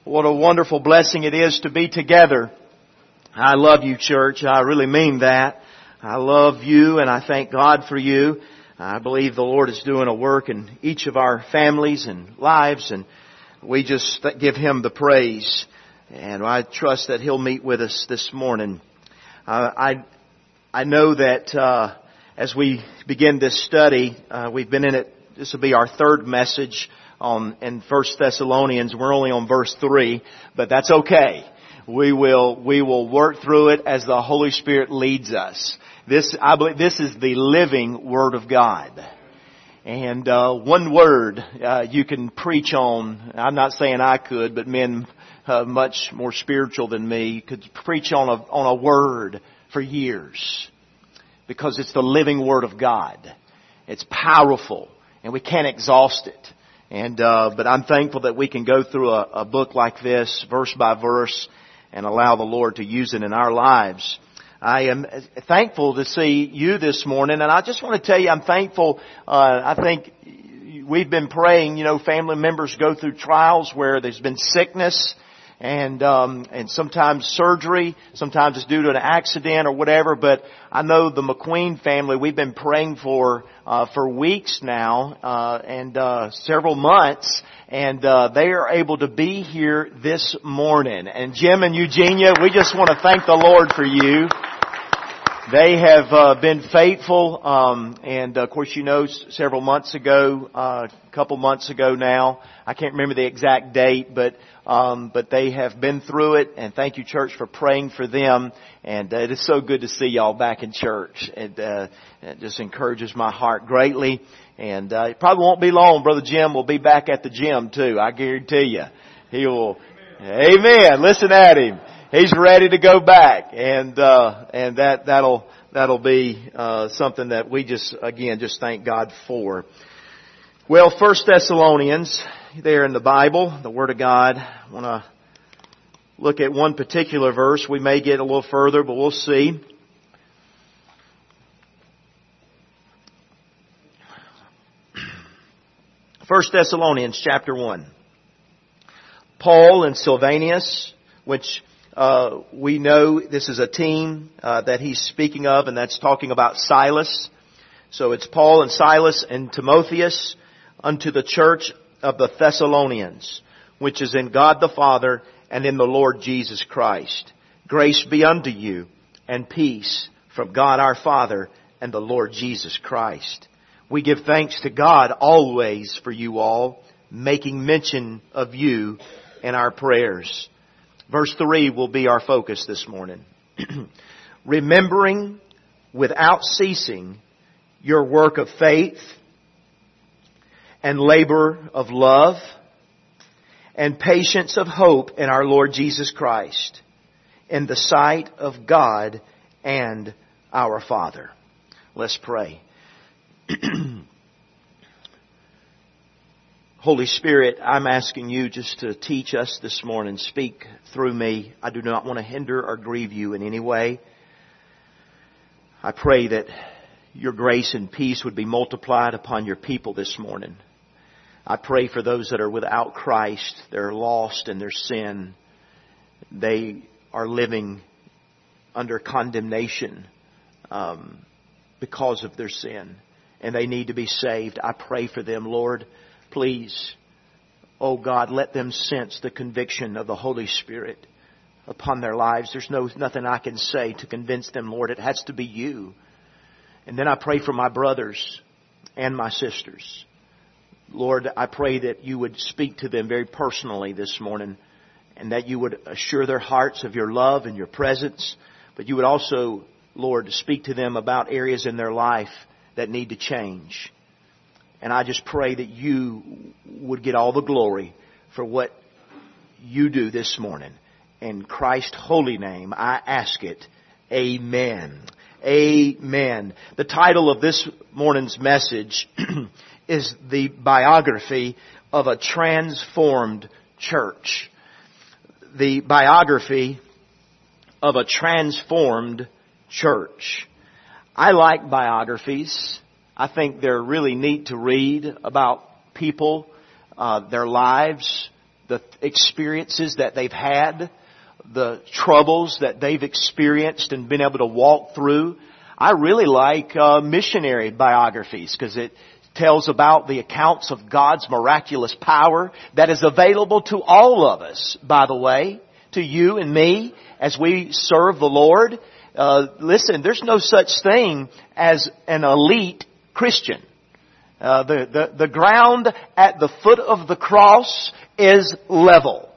What a wonderful blessing it is to be together. I love you, church. I really mean that. I love you and I thank God for you. I believe the Lord is doing a work in each of our families and lives, and we just give Him the praise. And I trust that He'll meet with us this morning. I know that as we begin this study, we've been in it. This will be our third message in 1 Thessalonians. We're only on verse 3, but that's okay. We will work through it as the Holy Spirit leads us. I believe this is the living Word of God. And one word you can preach on. I'm not saying I could, but men much more spiritual than me could preach on a word for years, because it's the living Word of God. It's powerful, and we can't exhaust it. But I'm thankful that we can go through a book like this, verse by verse, and allow the Lord to use it in our lives. I am thankful to see you this morning, and I just want to tell you I'm thankful. I think we've been praying, family members go through trials where there's been sickness, and sometimes surgery, sometimes it's due to an accident or whatever. But I know the McQueen family, we've been praying for weeks now, and several months, and they are able to be here this morning. And Jim and Eugenia, we just want to thank the Lord for you. They have been faithful, and of course, several months ago, a couple months ago now, I can't remember the exact date, but they have been through it. And thank you, church, for praying for them. And it is so good to see y'all back in church. It just encourages my heart greatly. And it probably won't be long. Brother Jim will be back at the gym too. I guarantee you, he will. Amen. Listen at him. He's ready to go back, and that'll be something that we just thank God for. Well, 1 Thessalonians, there in the Bible, the Word of God. I want to look at one particular verse. We may get a little further, but we'll see. First Thessalonians chapter 1. Paul and Silvanus, which we know this is a team that he's speaking of, and that's talking about Silas. So it's Paul and Silas and Timotheus unto the church of the Thessalonians, which is in God the Father and in the Lord Jesus Christ. Grace be unto you and peace from God our Father and the Lord Jesus Christ. We give thanks to God always for you all, making mention of you in our prayers. Verse 3 will be our focus this morning. Remembering without ceasing your work of faith and labor of love and patience of hope in our Lord Jesus Christ, in the sight of God and our Father. Let's pray. Holy Spirit, I'm asking you just to teach us this morning. Speak through me. I do not want to hinder or grieve you in any way. I pray that your grace and peace would be multiplied upon your people this morning. I pray for those that are without Christ. They're lost in their sin. They are living under condemnation because of their sin, and they need to be saved. I pray for them, Lord. Please, oh God, let them sense the conviction of the Holy Spirit upon their lives. There's nothing I can say to convince them, Lord. It has to be you. And then I pray for my brothers and my sisters. Lord, I pray that you would speak to them very personally this morning, and that you would assure their hearts of your love and your presence. But you would also, Lord, speak to them about areas in their life that need to change. And I just pray that you would get all the glory for what you do this morning. In Christ's holy name, I ask it. Amen. Amen. The title of this morning's message is the biography of a transformed church. The biography of a transformed church. I like biographies. I think they're really neat to read about people, their lives, the experiences that they've had, the troubles that they've experienced and been able to walk through. I really like missionary biographies because it tells about the accounts of God's miraculous power that is available to all of us, by the way, to you and me as we serve the Lord. Listen, there's no such thing as an elite Christian. The ground at the foot of the cross is level.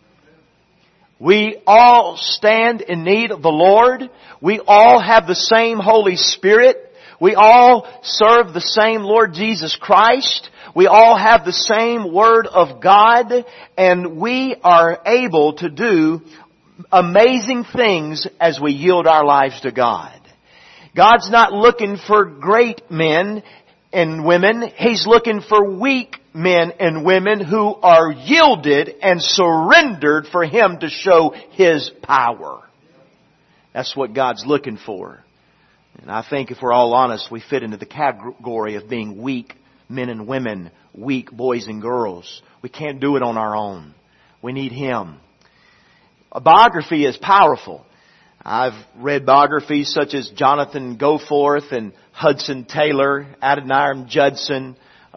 We all stand in need of the Lord. We all have the same Holy Spirit. We all serve the same Lord Jesus Christ. We all have the same Word of God. And we are able to do amazing things as we yield our lives to God. God's not looking for great men and women. He's looking for weak men and women who are yielded and surrendered for Him to show His power. That's what God's looking for. And I think if we're all honest, we fit into the category of being weak men and women, weak boys and girls. We can't do it on our own. We need Him. A biography is powerful. I've read biographies such as Jonathan Goforth and Hudson Taylor, Adoniram Judson.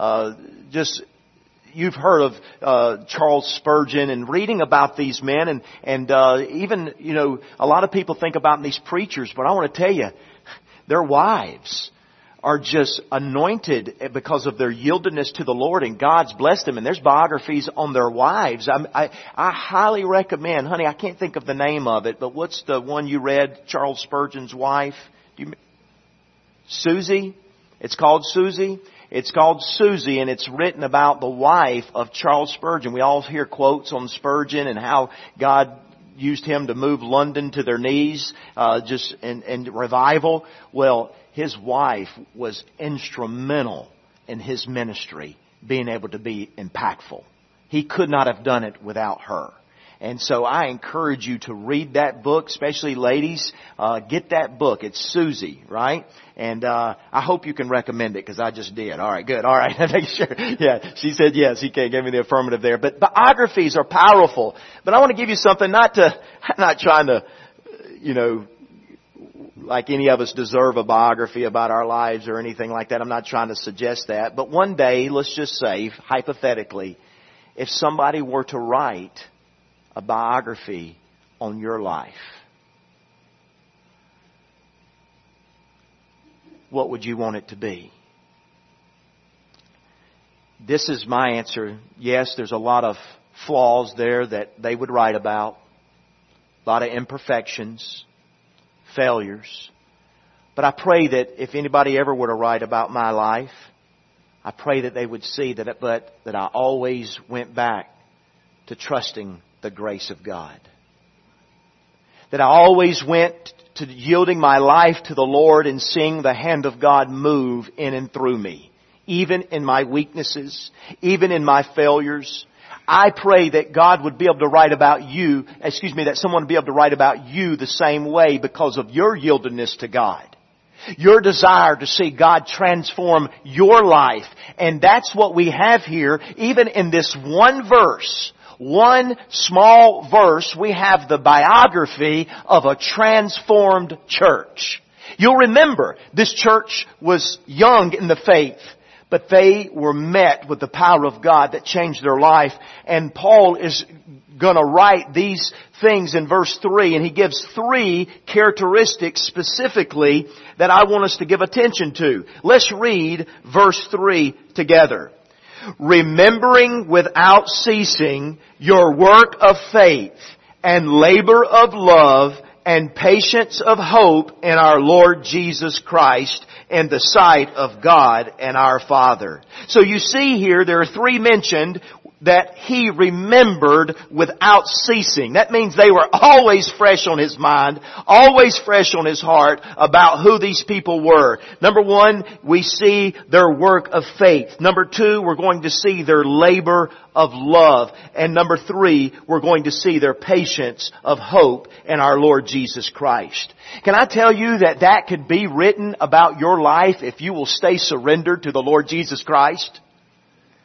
You've heard of Charles Spurgeon, and reading about these men, and even a lot of people think about these preachers, but I want to tell you, their wives are just anointed because of their yieldedness to the Lord, and God's blessed them. And there's biographies on their wives. I highly recommend, honey, I can't think of the name of it, but what's the one you read, Charles Spurgeon's wife? Susie? It's called Susie? It's called Susie, and it's written about the wife of Charles Spurgeon. We all hear quotes on Spurgeon and how God used him to move London to their knees, in revival. Well, his wife was instrumental in his ministry being able to be impactful. He could not have done it without her. And so I encourage you to read that book, especially ladies. Get that book. It's Susie, right? And I hope you can recommend it because I just did. All right, good. All right, make sure. Yeah, she said yes. He gave me the affirmative there. But biographies are powerful. But I want to give you something. I'm not trying to, like any of us deserve a biography about our lives or anything like that. I'm not trying to suggest that. But one day, let's just say, hypothetically, if somebody were to write a biography on your life, what would you want it to be? This is my answer. Yes, there's a lot of flaws there that they would write about. A lot of imperfections, failures. But I pray that if anybody ever were to write about my life, I pray that they would see that I always went back to trusting the grace of God. That I always went to yielding my life to the Lord and seeing the hand of God move in and through me. Even in my weaknesses, even in my failures. I pray that God would be able to write about you, that someone would be able to write about you the same way because of your yieldedness to God. Your desire to see God transform your life. And that's what we have here, even in this one verse. One small verse, we have the biography of a transformed church. You'll remember, this church was young in the faith, but they were met with the power of God that changed their life. And Paul is going to write these things in verse 3, and he gives 3 characteristics specifically that I want us to give attention to. Let's read verse 3 together. Remembering without ceasing your work of faith and labor of love and patience of hope in our Lord Jesus Christ in the sight of God and our Father. So you see here there are 3 mentioned that he remembered without ceasing. That means they were always fresh on his mind, always fresh on his heart about who these people were. Number 1, we see their work of faith. Number 2, we're going to see their labor of love. And number 3, we're going to see their patience of hope in our Lord Jesus Christ. Can I tell you that could be written about your life if you will stay surrendered to the Lord Jesus Christ?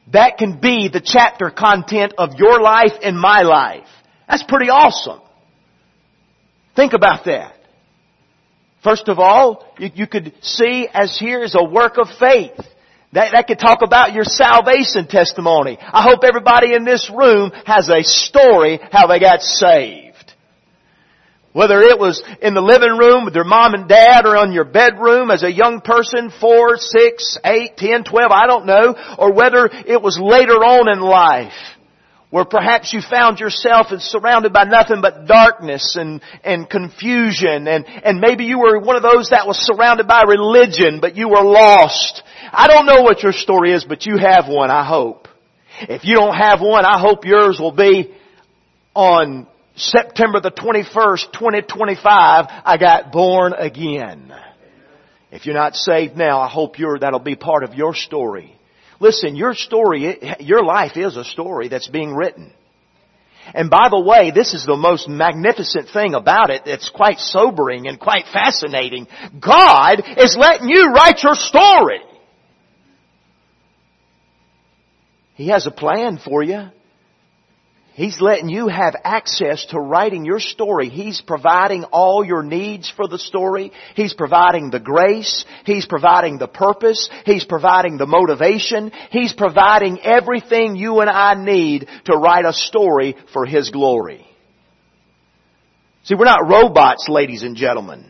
that can be the chapter content of your life and my life. That's pretty awesome. Think about that. First of all, you could see as here is a work of faith. That could talk about your salvation testimony. I hope everybody in this room has a story how they got saved. Whether it was in the living room with their mom and dad or on your bedroom as a young person, 4, 6, 8, 10, 12, I don't know. Or whether it was later on in life where perhaps you found yourself surrounded by nothing but darkness and confusion. And maybe you were one of those that was surrounded by religion, but you were lost. I don't know what your story is, but you have one, I hope. If you don't have one, I hope yours will be on September the 21st, 2025, I got born again. If you're not saved now, I hope that'll be part of your story. Listen, your story, your life is a story that's being written. And by the way, this is the most magnificent thing about it. It's quite sobering and quite fascinating. God is letting you write your story. He has a plan for you. He's letting you have access to writing your story. He's providing all your needs for the story. He's providing the grace. He's providing the purpose. He's providing the motivation. He's providing everything you and I need to write a story for His glory. See, we're not robots, ladies and gentlemen.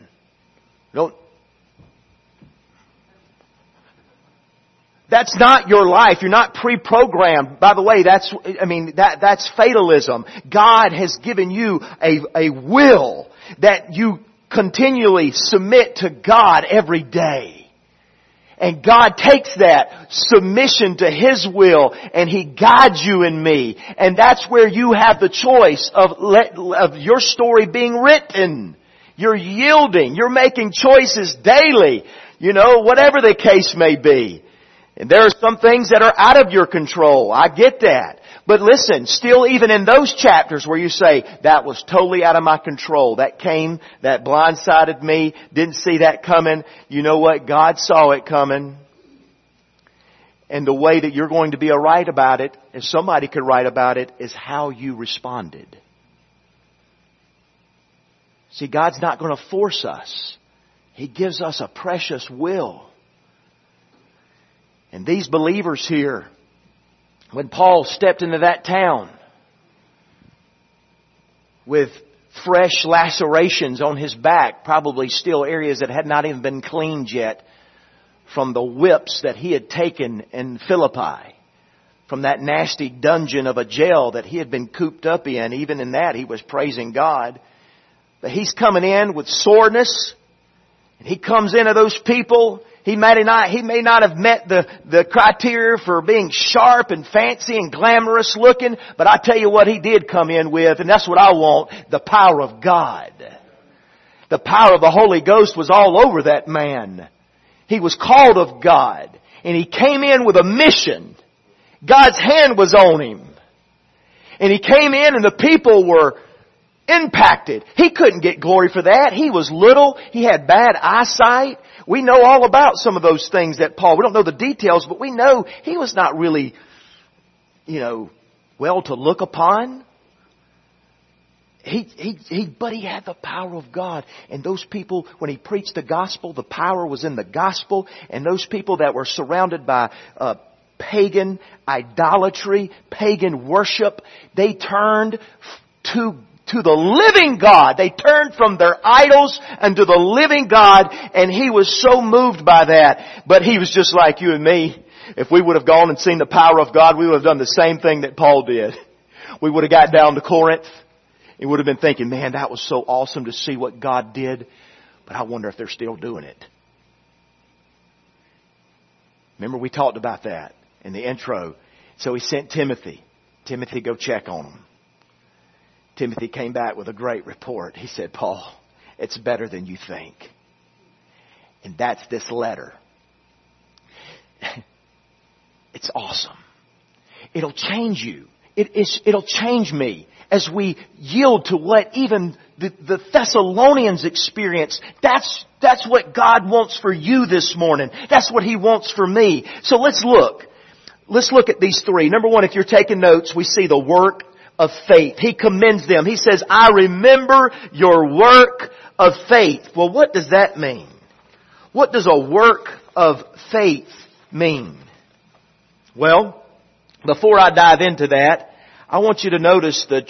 That's not your life. You're not pre-programmed. By the way, that's fatalism. God has given you a will that you continually submit to God every day. And God takes that submission to His will and He guides you and me. And that's where you have the choice of your story being written. You're yielding. You're making choices daily. Whatever the case may be. And there are some things that are out of your control. I get that. But listen, still even in those chapters where you say, that was totally out of my control. That blindsided me. Didn't see that coming. You know what? God saw it coming. And the way that you're going to be right about it, if somebody could write about it, is how you responded. See, God's not going to force us. He gives us a precious will. And these believers here, when Paul stepped into that town with fresh lacerations on his back, probably still areas that had not even been cleaned yet from the whips that he had taken in Philippi, from that nasty dungeon of a jail that he had been cooped up in. Even in that, he was praising God. But he's coming in with soreness, and he comes into those people. He may not have met the criteria for being sharp and fancy and glamorous looking, but I tell you what he did come in with, and that's what I want, the power of God. The power of the Holy Ghost was all over that man. He was called of God, and he came in with a mission. God's hand was on him. And he came in and the people were impacted. He couldn't get glory for that. He was little. He had bad eyesight. We know all about some of those things that Paul, we don't know the details, but we know he was not really, well to look upon. But he had the power of God. And those people, when he preached the gospel, the power was in the gospel. And those people that were surrounded by pagan idolatry, pagan worship, they turned to the living God. They turned from their idols unto the living God, and he was so moved by that. But he was just like you and me. If we would have gone and seen the power of God, we would have done the same thing that Paul did. We would have got down to Corinth and would have been thinking, man, that was so awesome to see what God did. But I wonder if they're still doing it. Remember we talked about that in the intro. So he sent Timothy. Timothy, go check on them. Timothy came back with a great report. He said, Paul, it's better than you think. And that's this letter. It's awesome. It'll change you. It'll change me as we yield to what even the Thessalonians experienced. That's what God wants for you this morning. That's what He wants for me. So let's look. let's look at these three. Number one, if you're taking notes, we see the work of faith. He commends them. He says, I remember your work of faith. Well, what does that mean? What does a work of faith mean? Well, before I dive into that, I want you to notice the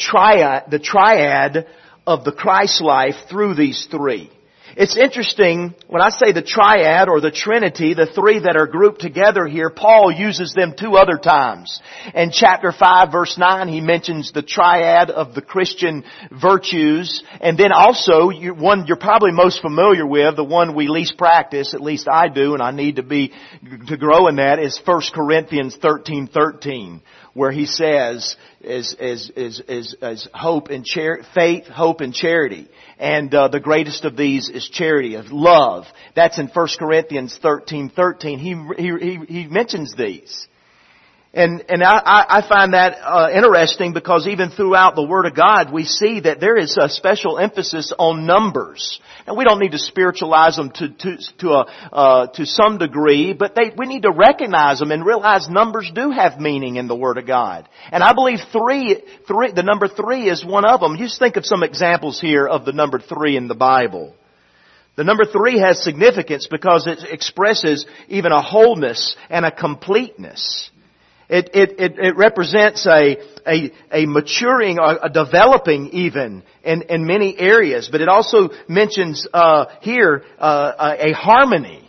triad of the Christ life through these three. It's interesting, when I say the triad or the Trinity, the three that are grouped together here, Paul uses them two other times. In chapter 5 verse 9, he mentions the triad of the Christian virtues. And then also, one you're probably most familiar with, the one we least practice, at least I do, and I need to grow in that, is 1 Corinthians 13:13. Where he says, is hope and faith, hope and charity. And, the greatest of these is charity, of love. That's in 1 Corinthians 13:13. He mentions these. And I find that interesting because even throughout the Word of God we see that there is a special emphasis on numbers. And we don't need to spiritualize them to some degree, but we need to recognize them and realize numbers do have meaning in the Word of God. And I believe the number 3 is one of them. Just think of some examples here of the number 3 in the Bible. The number 3 has significance because it expresses even a wholeness and a completeness. It represents a maturing or a developing even in many areas, but it also mentions here a harmony.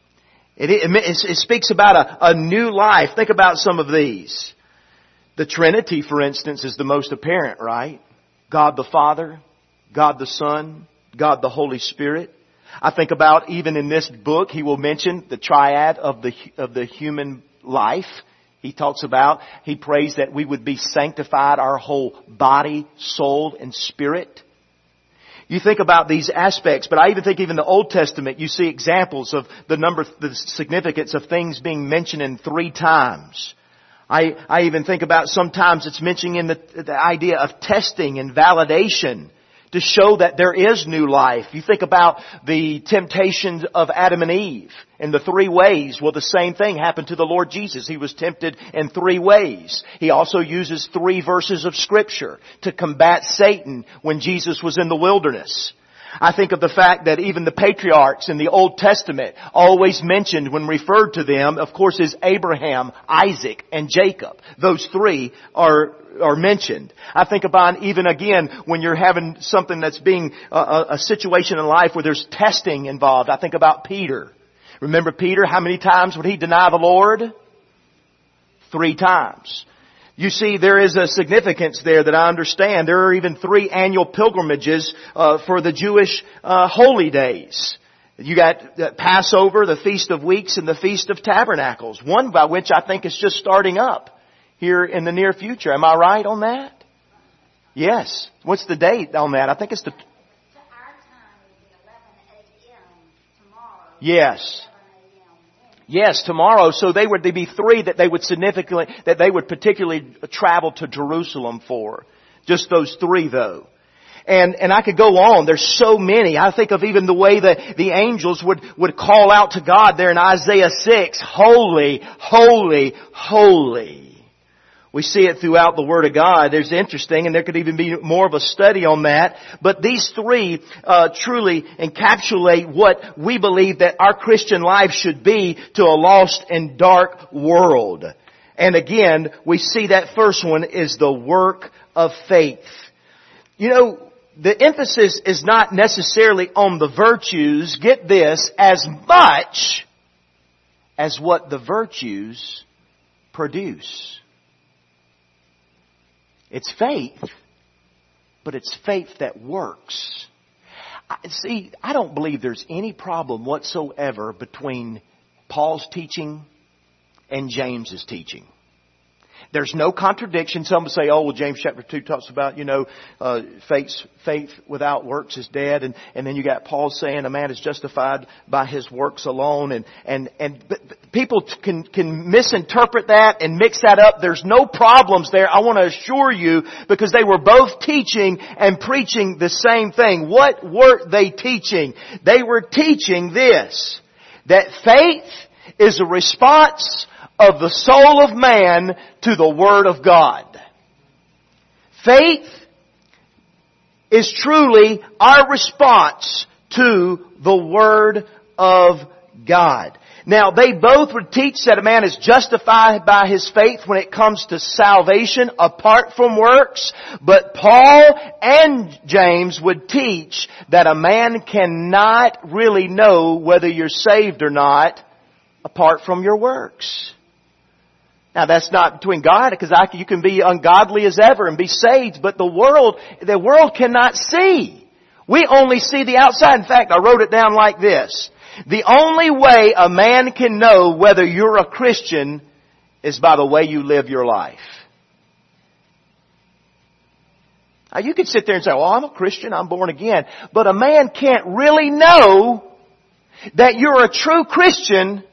It speaks about a new life. Think about some of these. The Trinity, for instance, is the most apparent, right? God the Father, God the Son, God the Holy Spirit. I think about even in this book, he will mention the triad of the human life. He prays that we would be sanctified, our whole body, soul, and spirit. You think about these aspects, but I even think even the Old Testament, you see examples of the significance of things being mentioned in 3 times. I even think about sometimes it's mentioning in the idea of testing and validation to show that there is new life. You think about the temptations of Adam and Eve in the 3 ways. Well, the same thing happened to the Lord Jesus. He was tempted in 3 ways. He also uses 3 verses of Scripture to combat Satan when Jesus was in the wilderness. I think of the fact that even the patriarchs in the Old Testament always mentioned when referred to them, of course, is Abraham, Isaac, and Jacob. Those 3 are mentioned. I think about even again when you're having something that's being a situation in life where there's testing involved. I think about Peter. Remember Peter? How many times would he deny the Lord? 3 times. You see, there is a significance there that I understand. There are even 3 annual pilgrimages for the Jewish holy days. You got Passover, the Feast of Weeks, and the Feast of Tabernacles. One by which I think is just starting up here in the near future. Am I right on that? Yes. What's the date on that? I think it's the... Our time is 11 a.m. tomorrow. Yes. Yes, tomorrow. So there'd be 3 that they would particularly travel to Jerusalem for. Just those 3 though. And I could go on. There's so many. I think of even the way that the angels would call out to God there in Isaiah 6. Holy, holy, holy. We see it throughout the Word of God. There's interesting, and there could even be more of a study on that. But these 3 truly encapsulate what we believe that our Christian life should be to a lost and dark world. And again, we see that first one is the work of faith. You know, the emphasis is not necessarily on the virtues, get this, as much as what the virtues produce. It's faith, but it's faith that works. See, I don't believe there's any problem whatsoever between Paul's teaching and James's teaching. There's no contradiction. Some will say, oh, well, James chapter 2 talks about, faith without works is dead. And then you got Paul saying a man is justified by his works alone. But people can misinterpret that and mix that up. There's no problems there. I want to assure you, because they were both teaching and preaching the same thing. What were they teaching? They were teaching this, that faith is a response of the soul of man to the Word of God. Faith is truly our response to the Word of God. Now, they both would teach that a man is justified by his faith when it comes to salvation apart from works. But Paul and James would teach that a man cannot really know whether you're saved or not apart from your works. Now, that's not between God, because you can be ungodly as ever and be saved, but the world cannot see. We only see the outside. In fact, I wrote it down like this. The only way a man can know whether you're a Christian is by the way you live your life. Now, you could sit there and say, well, I'm a Christian, I'm born again. But a man can't really know that you're a true Christian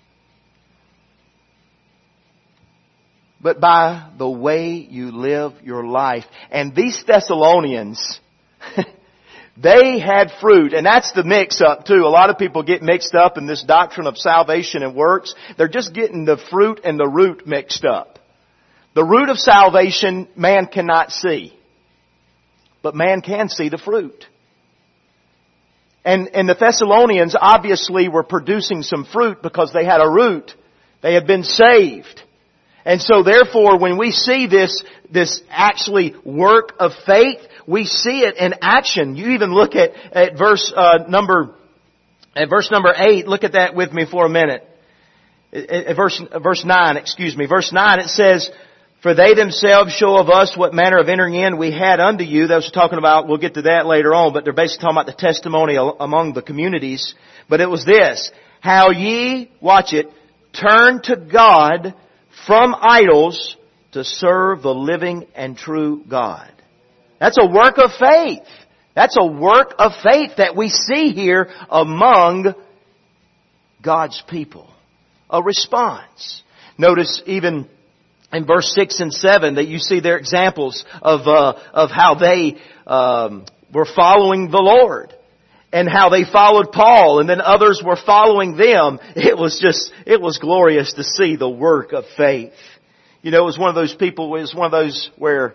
but by the way you live your life. And these Thessalonians, they had fruit, and that's the mix-up too. A lot of people get mixed up in this doctrine of salvation and works. They're just getting the fruit and the root mixed up. The root of salvation man cannot see, but man can see the fruit. And the Thessalonians obviously were producing some fruit because they had a root. They had been saved. And so therefore, when we see this actually work of faith, we see it in action. You even look at verse number 8. Look at that with me for a minute. Verse 9, excuse me. Verse 9, it says, "For they themselves show of us what manner of entering in we had unto you." That was talking about, we'll get to that later on, but they're basically talking about the testimony among the communities. But it was this: how ye, watch it, turn to God from idols to serve the living and true God. That's a work of faith. That's a work of faith that we see here among God's people. A response. Notice even in verse 6 and 7 that you see their examples of how they were following the Lord. And how they followed Paul, and then others were following them. It was glorious to see the work of faith. You know, it was one of those where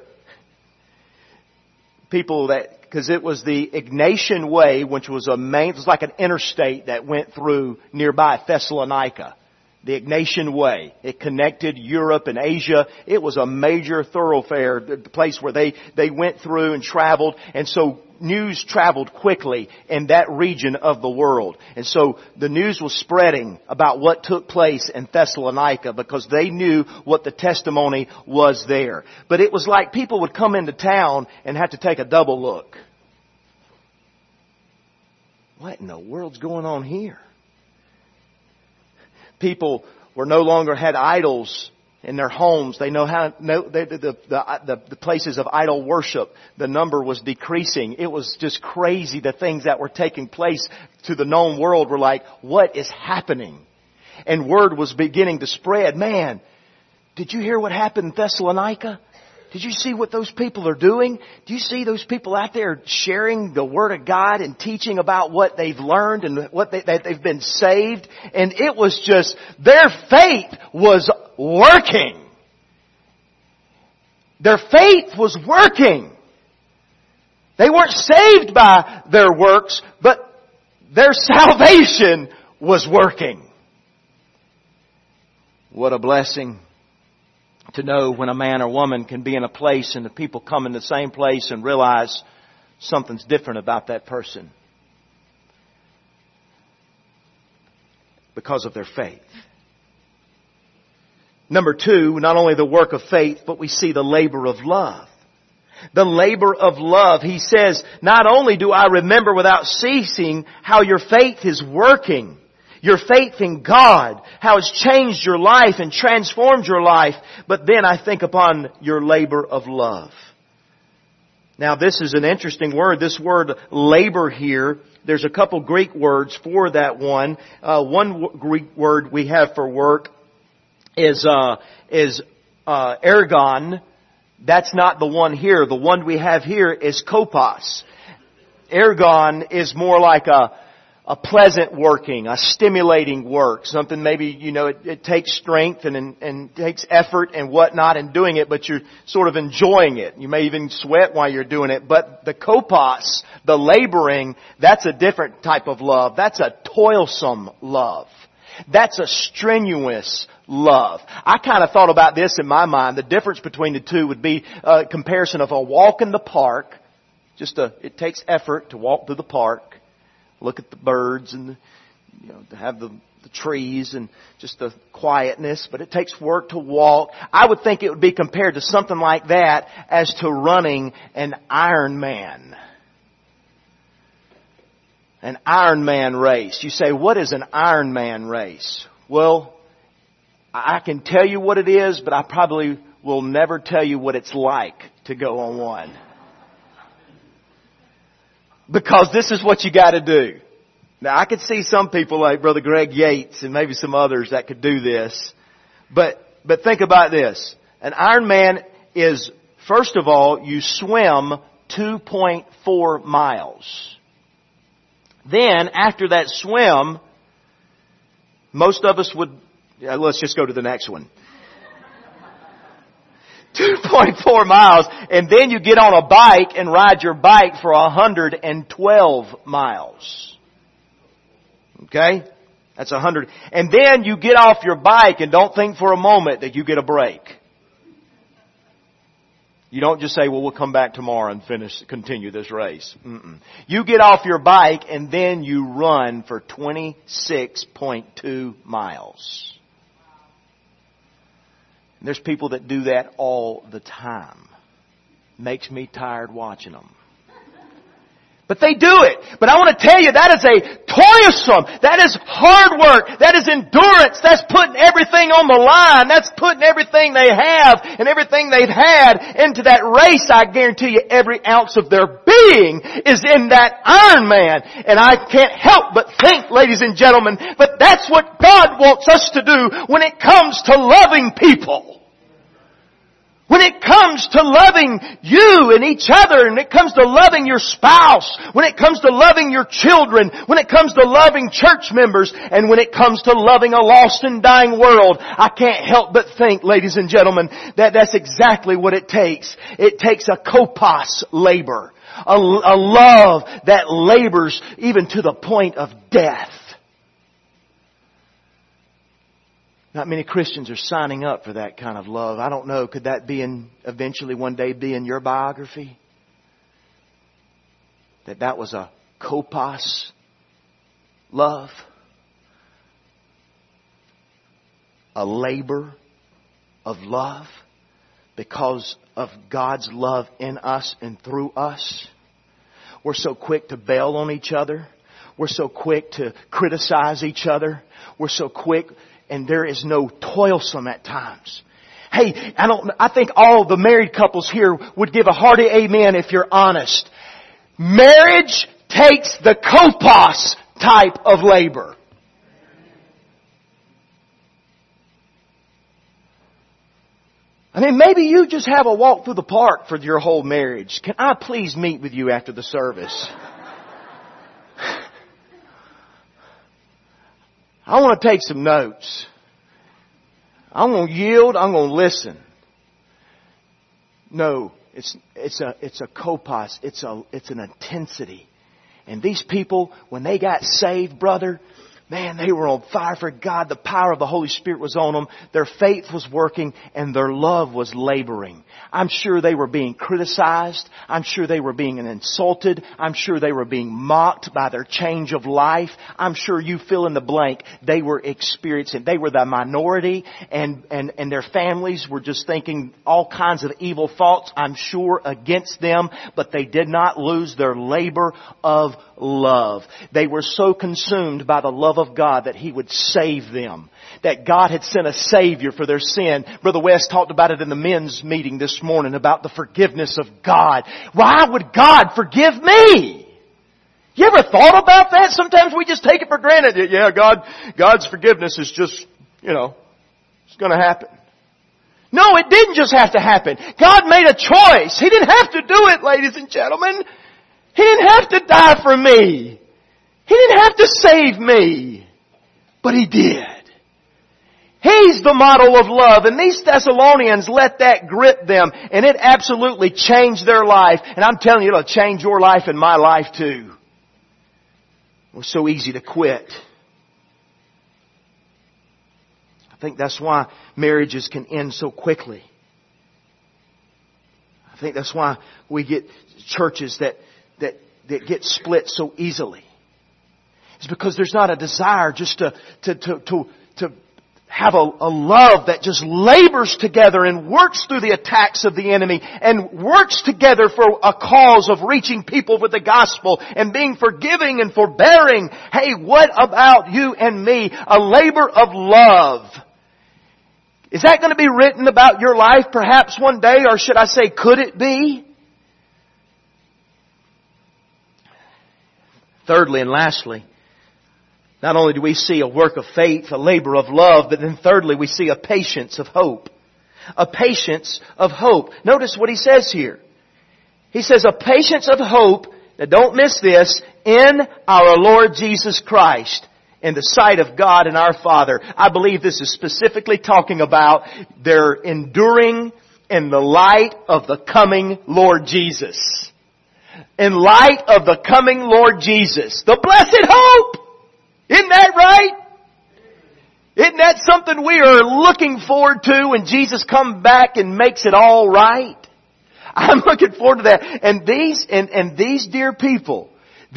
people that, because it was the Ignatian Way, which was it was like an interstate that went through nearby Thessalonica. The Ignatian Way. It connected Europe and Asia. It was a major thoroughfare, the place where they went through and traveled. And so news traveled quickly in that region of the world. And so the news was spreading about what took place in Thessalonica because they knew what the testimony was there. But it was like people would come into town and have to take a double look. What in the world's going on here? People were no longer had idols in their homes. They know how the places of idol worship. The number was decreasing. It was just crazy. The things that were taking place to the known world were like, what is happening? And word was beginning to spread. Man, did you hear what happened in Thessalonica? Did you see what those people are doing? Do you see those people out there sharing the Word of God and teaching about what they've learned and what that they've been saved? And it was just, their faith was working. Their faith was working. They weren't saved by their works, but their salvation was working. What a blessing to know when a man or woman can be in a place and the people come in the same place and realize something's different about that person because of their faith. Number 2, not only the work of faith, but we see the labor of love. The labor of love. He says, not only do I remember without ceasing how your faith is working, your faith in God, how it's changed your life and transformed your life. But then I think upon your labor of love. Now this is an interesting word. This word labor here, there's a couple Greek words for that one. One Greek word we have for work is ergon. That's not the one here. The one we have here is kopos. Ergon is more like a a pleasant working, a stimulating work. Something maybe, it takes strength and takes effort and whatnot in doing it, but you're sort of enjoying it. You may even sweat while you're doing it. But the kopos, the laboring, that's a different type of love. That's a toilsome love. That's a strenuous love. I kind of thought about this in my mind. The difference between the two would be a comparison of a walk in the park. It takes effort to walk through the park. Look at the birds and to have the trees and just the quietness, but it takes work to walk. I would think it would be compared to something like that as to running an Ironman. An Ironman race. You say, what is an Ironman race? Well, I can tell you what it is, but I probably will never tell you what it's like to go on one. Because this is what you got to do. Now, I could see some people like Brother Greg Yates and maybe some others that could do this. But think about this. An Ironman is, first of all, you swim 2.4 miles. Then, after that swim, most of us would... let's just go to the next one. 2.4 miles, and then you get on a bike and ride your bike for 112 miles. Okay? That's 100. And then you get off your bike and don't think for a moment that you get a break. You don't just say, well, we'll come back tomorrow and continue this race. You get off your bike and then you run for 26.2 miles. And there's people that do that all the time. Makes me tired watching them. But they do it. But I want to tell you, that is a toilsome, that is hard work, that is endurance, that's putting everything on the line, that's putting everything they have and everything they've had into that race. I guarantee you every ounce of their being is in that Ironman. And I can't help but think, ladies and gentlemen, but that's what God wants us to do when it comes to loving people. When it comes to loving you and each other, and it comes to loving your spouse, when it comes to loving your children, when it comes to loving church members, and when it comes to loving a lost and dying world, I can't help but think, ladies and gentlemen, that that's exactly what it takes. It takes a kopos labor, a love that labors even to the point of death. Not many Christians are signing up for that kind of love. I don't know, could that be eventually one day be in your biography? That was a kopos love? A labor of love because of God's love in us and through us? We're so quick to bail on each other. We're so quick to criticize each other. We're so quick... And there is no toilsome at times. Hey, I think all the married couples here would give a hearty amen if you're honest. Marriage takes the kopos type of labor. I mean, maybe you just have a walk through the park for your whole marriage. Can I please meet with you after the service? I want to take some notes. I'm going to yield. I'm going to listen. No, it's a kopos. It's an intensity. And these people, when they got saved, brother, man, they were on fire for God. The power of the Holy Spirit was on them. Their faith was working and their love was laboring. I'm sure they were being criticized. I'm sure they were being insulted. I'm sure they were being mocked by their change of life. I'm sure you fill in the blank. They were experiencing, they were the minority and their families were just thinking all kinds of evil thoughts, I'm sure, against them, but they did not lose their labor of love. They were so consumed by the love of God that He would save them. That God had sent a Savior for their sin. Brother West talked about it in the men's meeting this morning about the forgiveness of God. Why would God forgive me? You ever thought about that? Sometimes we just take it for granted. Yeah, God's forgiveness is just, it's going to happen. No, it didn't just have to happen. God made a choice. He didn't have to do it, ladies and gentlemen. He didn't have to die for me. He didn't have to save me, but He did. He's the model of love, and these Thessalonians let that grip them, and it absolutely changed their life. And I'm telling you, it'll change your life and my life too. It was so easy to quit. I think that's why marriages can end so quickly. I think that's why we get churches that get split so easily. It's because there's not a desire just to have a love that just labors together and works through the attacks of the enemy and works together for a cause of reaching people with the gospel and being forgiving and forbearing. Hey, what about you and me? A labor of love. Is that going to be written about your life perhaps one day, or should I say, could it be? Thirdly and lastly, not only do we see a work of faith, a labor of love, but then thirdly we see a patience of hope. A patience of hope. Notice what he says here. He says a patience of hope, now don't miss this, in our Lord Jesus Christ, in the sight of God and our Father. I believe this is specifically talking about their enduring in the light of the coming Lord Jesus. In light of the coming Lord Jesus. The blessed hope! Isn't that right? Isn't that something we are looking forward to when Jesus comes back and makes it all right? I'm looking forward to that. And these dear people,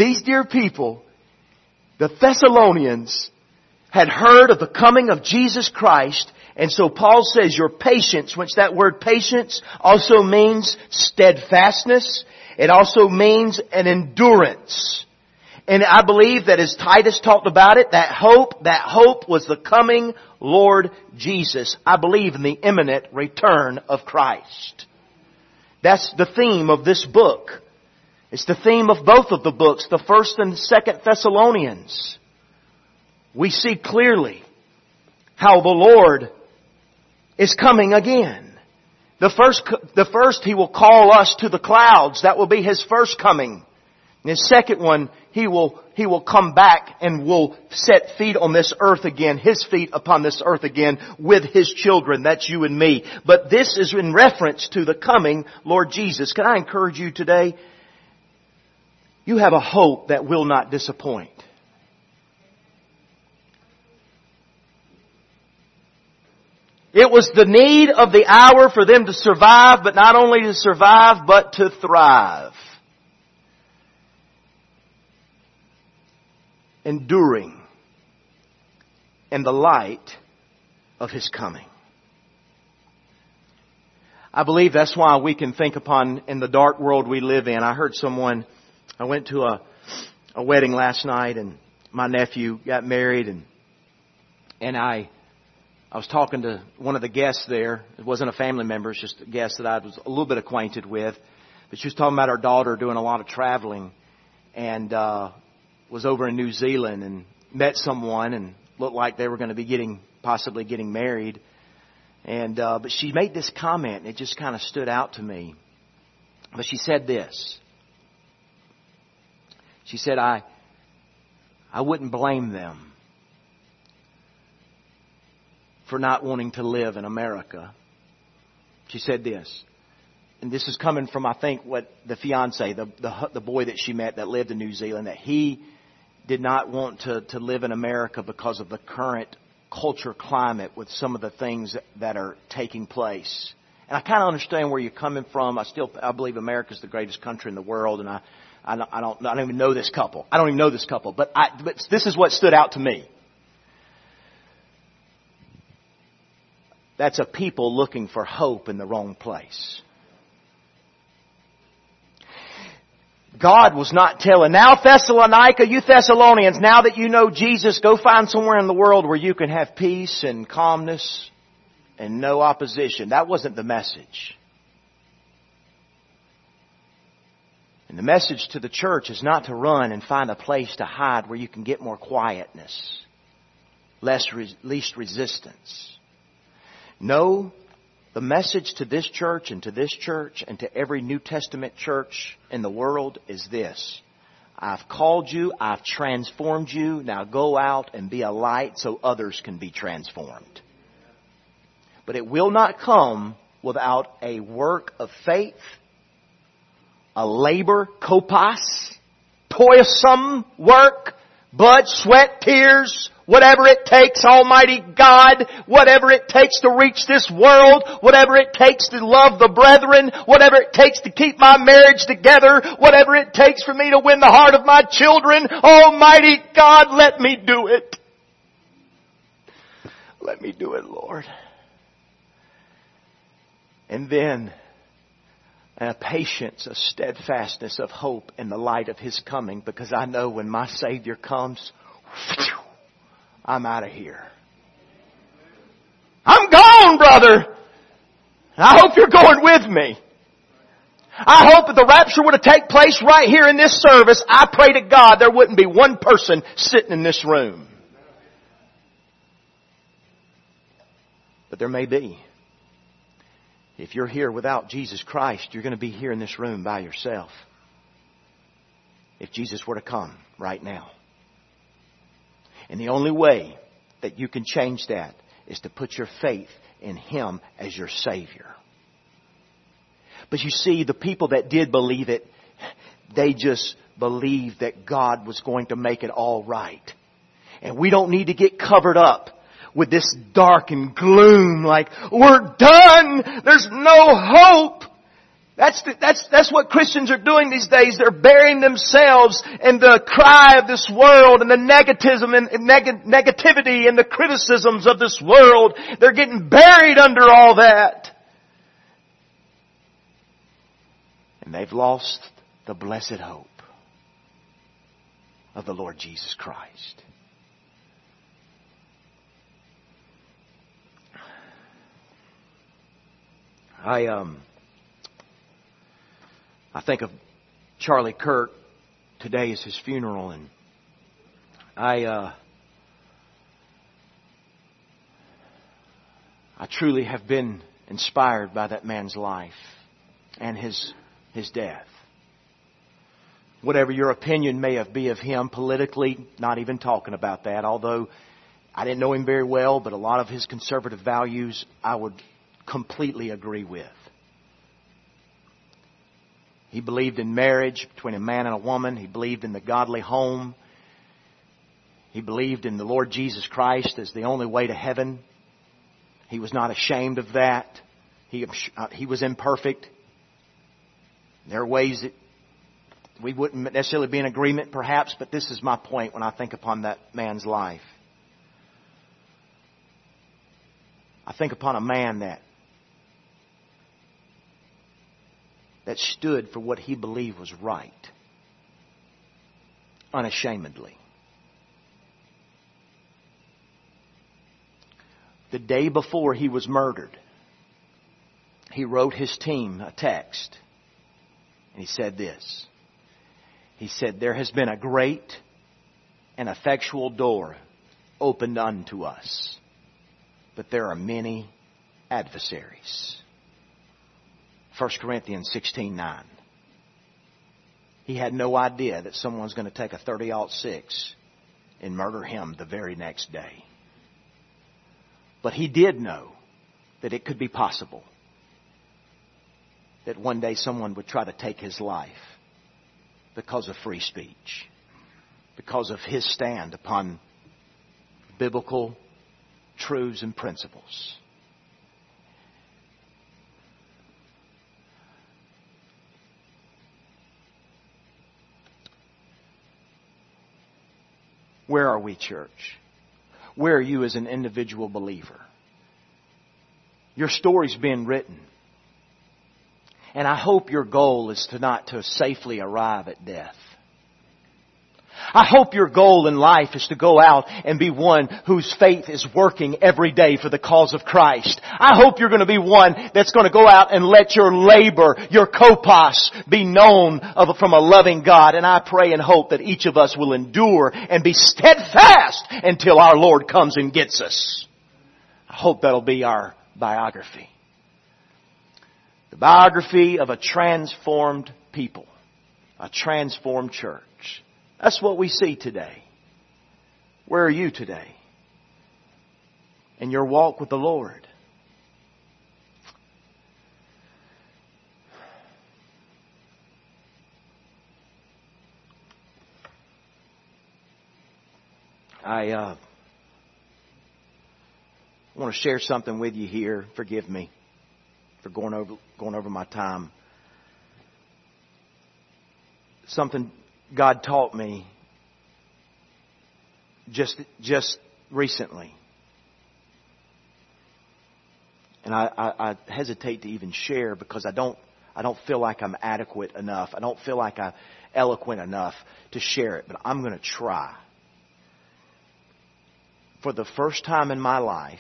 the Thessalonians had heard of the coming of Jesus Christ. And so Paul says your patience, which that word patience also means steadfastness. It also means an endurance. And I believe that as Titus talked about it, that hope was the coming Lord Jesus. I believe in the imminent return of Christ. That's the theme of this book. It's the theme of both of the books, the 1st and 2nd Thessalonians. We see clearly how the Lord is coming again. The first He will call us to the clouds. That will be His first coming. And His second one, He will come back and will set feet on this earth again, His feet upon this earth again with His children. That's you and me. But this is in reference to the coming Lord Jesus. Can I encourage you today? You have a hope that will not disappoint. It was the need of the hour for them to survive, but not only to survive, but to thrive. Enduring in the light of His coming. I believe that's why we can think upon in the dark world we live in. I went to a wedding last night, and my nephew got married, and I was talking to one of the guests there. It wasn't a family member, it's just a guest that I was a little bit acquainted with. But she was talking about her daughter doing a lot of traveling, and was over in New Zealand and met someone and looked like they were going to be possibly getting married. And but she made this comment, and it just kind of stood out to me. But she said this. She said, I wouldn't blame them for not wanting to live in America. She said this. And this is coming from, I think, what the fiance, the boy that she met that lived in New Zealand, that he did not want to live in America because of the current culture climate with some of the things that are taking place. And I kind of understand where you're coming from. I believe America's the greatest country in the world, and I don't even know this couple. I don't even know this couple, but this is what stood out to me. That's a people looking for hope in the wrong place. God was not telling, now Thessalonica, you Thessalonians, now that you know Jesus, go find somewhere in the world where you can have peace and calmness and no opposition. That wasn't the message. And the message to the church is not to run and find a place to hide where you can get more quietness, least resistance. No, the message to this church and to every New Testament church in the world is this. I've called you. I've transformed you. Now go out and be a light so others can be transformed. But it will not come without a work of faith, a labor, kopos, toilsome work, blood, sweat, tears, whatever it takes, Almighty God, whatever it takes to reach this world, whatever it takes to love the brethren, whatever it takes to keep my marriage together, whatever it takes for me to win the heart of my children, Almighty God, let me do it. Let me do it, Lord. And then a patience, a steadfastness of hope in the light of His coming, because I know when my Savior comes, I'm out of here. I'm gone, brother. I hope you're going with me. I hope if the rapture were to take place right here in this service, I pray to God there wouldn't be one person sitting in this room. But there may be. If you're here without Jesus Christ, you're going to be here in this room by yourself. If Jesus were to come right now. And the only way that you can change that is to put your faith in Him as your Savior. But you see, the people that did believe it, they just believed that God was going to make it all right. And we don't need to get covered up with this dark and gloom like, we're done! There's no hope! That's what Christians are doing these days. They're burying themselves in the cry of this world and the negativism and negativity and the criticisms of this world. They're getting buried under all that. And they've lost the blessed hope of the Lord Jesus Christ. I think of Charlie Kirk. Today is his funeral, and I truly have been inspired by that man's life and his death. Whatever your opinion may be of him politically, not even talking about that, although I didn't know him very well, but a lot of his conservative values I would completely agree with. He believed in marriage between a man and a woman. He believed in the godly home. He believed in the Lord Jesus Christ as the only way to heaven. He was not ashamed of that. He was imperfect. There are ways that we wouldn't necessarily be in agreement perhaps, but this is my point when I think upon that man's life. I think upon a man that stood for what he believed was right, unashamedly. The day before he was murdered, he wrote his team a text, and he said this. He said, "There has been a great and effectual door opened unto us, but there are many adversaries." 1 Corinthians 16:9. He had no idea that someone's going to take a .30-06 and murder him the very next day. But he did know that it could be possible that one day someone would try to take his life because of free speech, because of his stand upon biblical truths and principles. Where are we, church? Where are you as an individual believer? Your story's being written. And I hope your goal is to safely arrive at death. I hope your goal in life is to go out and be one whose faith is working every day for the cause of Christ. I hope you're going to be one that's going to go out and let your labor, your kopos, be known from a loving God. And I pray and hope that each of us will endure and be steadfast until our Lord comes and gets us. I hope that'll be our biography. The biography of a transformed people. a transformed church. That's what we see today. Where are you today in your walk with the Lord? I want to share something with you here. Forgive me for going over my time. Something God taught me just recently. And I hesitate to even share because I don't feel like I'm adequate enough. I don't feel like I'm eloquent enough to share it, but I'm going to try. For the first time in my life,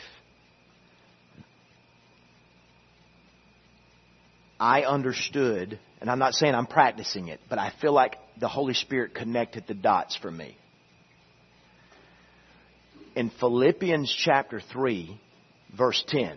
I understood, and I'm not saying I'm practicing it, but I feel like the Holy Spirit connected the dots for me. In Philippians chapter 3, verse 10,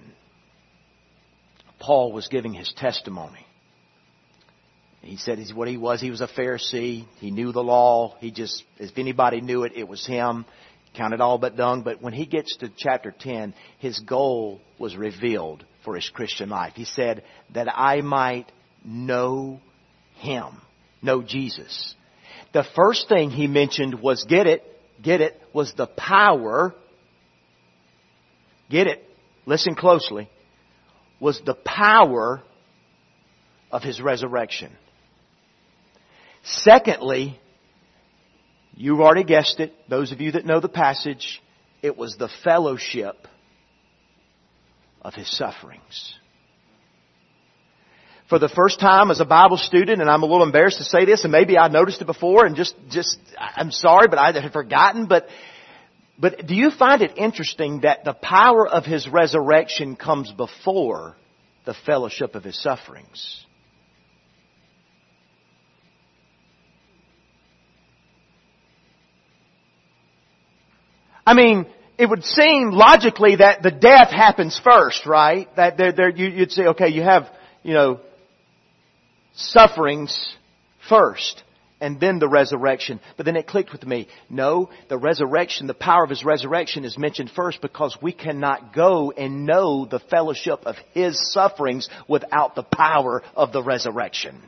Paul was giving his testimony. He said what he was a Pharisee. He knew the law. If anybody knew it, it was him. Counted all but dung. But when he gets to chapter 10, his goal was revealed for his Christian life. He said that I might know Him, know Jesus. The first thing he mentioned was, get it, was the power, get it, listen closely, was the power of His resurrection. Secondly, you've already guessed it, those of you that know the passage, it was the fellowship of His sufferings. For the first time as a Bible student, and I'm a little embarrassed to say this, and maybe I noticed it before, and I'm sorry, but I had forgotten, but do you find it interesting that the power of His resurrection comes before the fellowship of His sufferings? I mean, it would seem logically that the death happens first, right? That you'd say, okay, you have, sufferings first, and then the resurrection. But then it clicked with me. No, the resurrection, the power of His resurrection is mentioned first because we cannot go and know the fellowship of His sufferings without the power of the resurrection.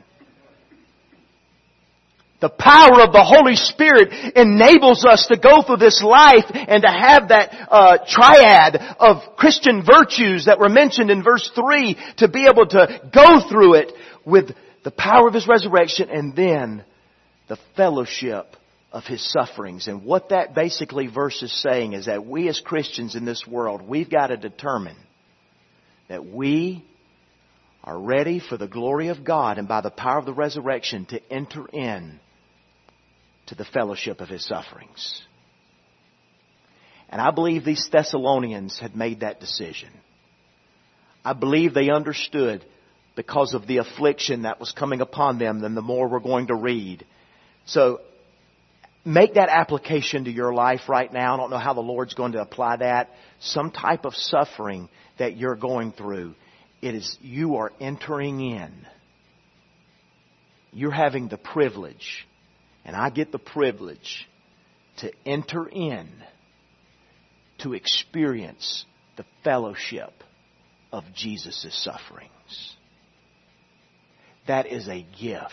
The power of the Holy Spirit enables us to go through this life and to have that triad of Christian virtues that were mentioned in verse 3, to be able to go through it with the power of His resurrection and then the fellowship of His sufferings. And what that basically verse is saying is that we as Christians in this world, we've got to determine that we are ready for the glory of God and by the power of the resurrection to enter in to the fellowship of His sufferings. And I believe these Thessalonians had made that decision. I believe they understood because of the affliction that was coming upon them, then the more we're going to read. So make that application to your life right now. I don't know how the Lord's going to apply that. Some type of suffering that you're going through. You are entering in. You're having the privilege, and I get the privilege to enter in to experience the fellowship of Jesus' sufferings. That is a gift.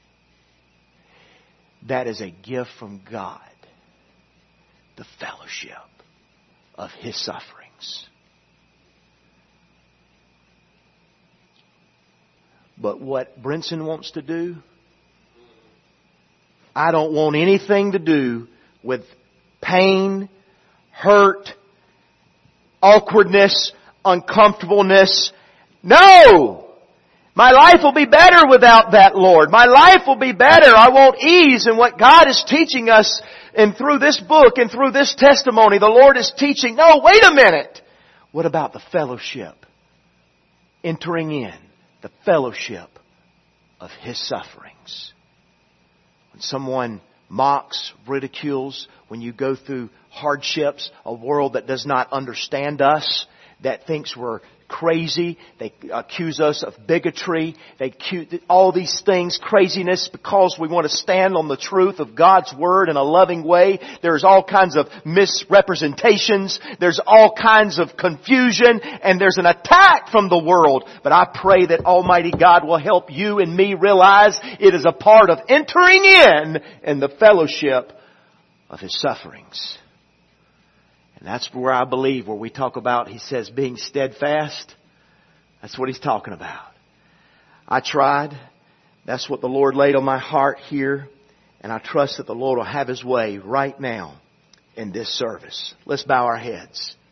That is a gift from God. The fellowship of His sufferings. But what Brinson wants to do, I don't want anything to do with pain, hurt, awkwardness, uncomfortableness. No! My life will be better without that, Lord. My life will be better. I want ease. And what God is teaching us, and through this book and through this testimony, the Lord is teaching, no, wait a minute. What about the fellowship? Entering in the fellowship of His sufferings. When someone mocks, ridicules, when you go through hardships, a world that does not understand us, that thinks we're crazy. They accuse us of bigotry. They accuse all these things, craziness, because we want to stand on the truth of God's Word in a loving way. There's all kinds of misrepresentations. There's all kinds of confusion. And there's an attack from the world. But I pray that Almighty God will help you and me realize it is a part of entering in the fellowship of His sufferings. And that's where I believe, where we talk about, he says, being steadfast. That's what he's talking about. I tried. That's what the Lord laid on my heart here. And I trust that the Lord will have His way right now in this service. Let's bow our heads.